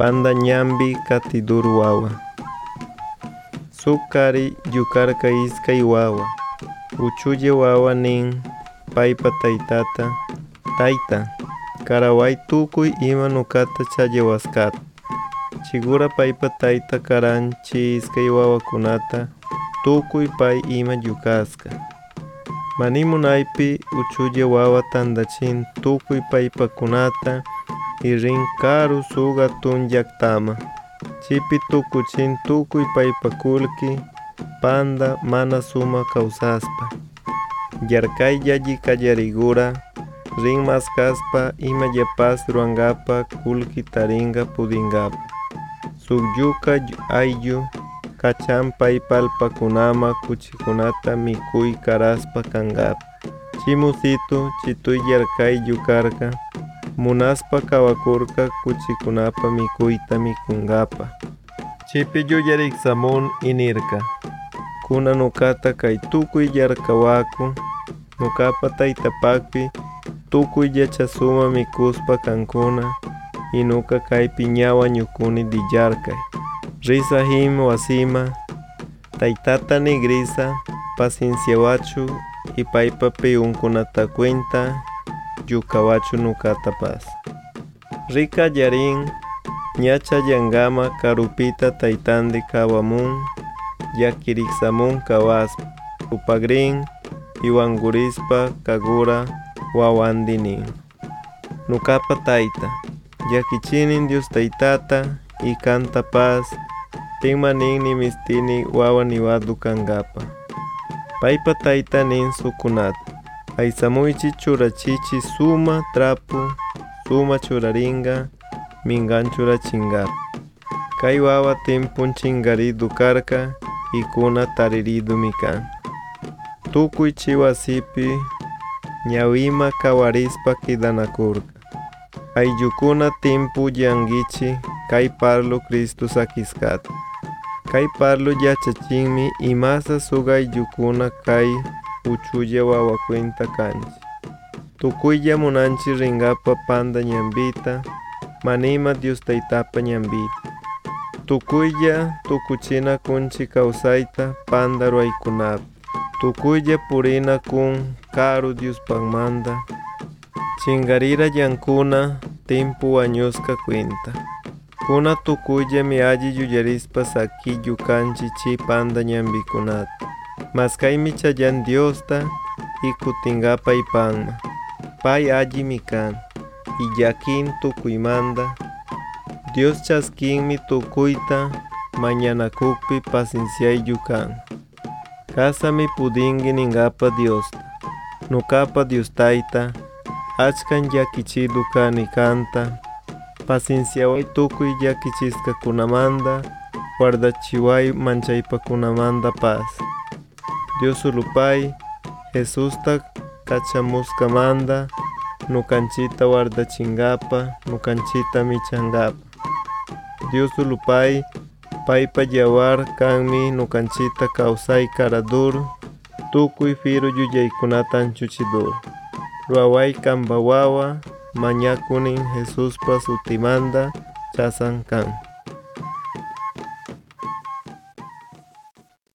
panda ñambi katidur wawa. Sukari yukarka iskay wawa. Uchulle wawa nin paypa taytata: tayta, karaway tukuy ima nukata challawasqata. Chigura paypa tayta karanchi iskay wawakunata tukuy pay ima yukasqa. Manimunaypi uchulle wawa tandachin tukuy paypakunata y rin karu suk atun llaktama. Chipi tukuchin tukuy paypakulki panda mana suma kawsaspa. Yarkay llaki kallarigura rin maskaspa imallapas ruangapa kulki taringa pudingapa. Suk yuka ayllu kachan paypa alpakunama kuchikunata mikuy karaspa kankapa. Chimusitu chituy yarkay yukarka munaspa kawakurka kuchikunapa mikuyta mikunkapa. Chipi yuyariksamun inirka: kuna nukata kay tukuy yarkawaku, nukapa taytapakpi tukuy yachasuma mikuspa kankuna y nuka kaypi ñawa ñukuni dillarkay. Risa him wasima taytata nigrisa pacienciawachu y paypa piyunkunata cuenta yukawachu nukatapas. Rika yarin ñacha llangama karupita taytandi kawamun llakiriksamun kawaspa upagrin iwangurispa kagura wawandinin. Nukapa tayta llakichinin Dios taytata y canta paz tinmanin nimistini wawa niwadu kankapa. Paypa tayta nin sukunata: aysamuychi churachichi suma trapu suma churaringa mingan churachinkapa. Kay wawa timpun chinkaridu karka y kuna tariridu mikan. Tukuy chiwasipi ñawima kawarispa kidanakurka. Ayllukuna timpu llankichi kay parlo Cristo sakiskata. Kay parlo yachachinmi imasa suk ayllukuna kay uchulle wawakuinta kanchi. Tukuylla munanchi rinkapa panda ñambita, manima Dios taytapa ñambita. Tukuylla tukuchina kunchi kawsayta panda ruaykunapi. Tukuylla purina kun karu Diospakmanta. Chinkarira llankuna timpu wañuska kuinta. Kuna tukullami alli yuyarispa sakillu kanchi chi panda ñambikunata. Maskaymi chayan Diosta y kutinkapa ipanma. Pay allimi kan y llakin tukuymanta. Dios chaskinmi tukuyta mañanakukpi pacienciayllu kan. Kasami pudinki ninkapa Diosta. Nukapa Dios tayta achkan llakichidu kani kanta. Pacienciaway tukuy llakichiskakunamanta, guardachiway manchaypakunamanta paz. Dios ulupay Jesusta kachamuskamanta nukanchita guardachinkapa, nukanchita michankapa. Dios ulupay paypa yawar kanmi nukanchita kawsay karadur, tukuy firu yuyaykunata anchuchidur. Ruaway kanpa wawa mañakunin Jesuspa sutimanta chasan kan.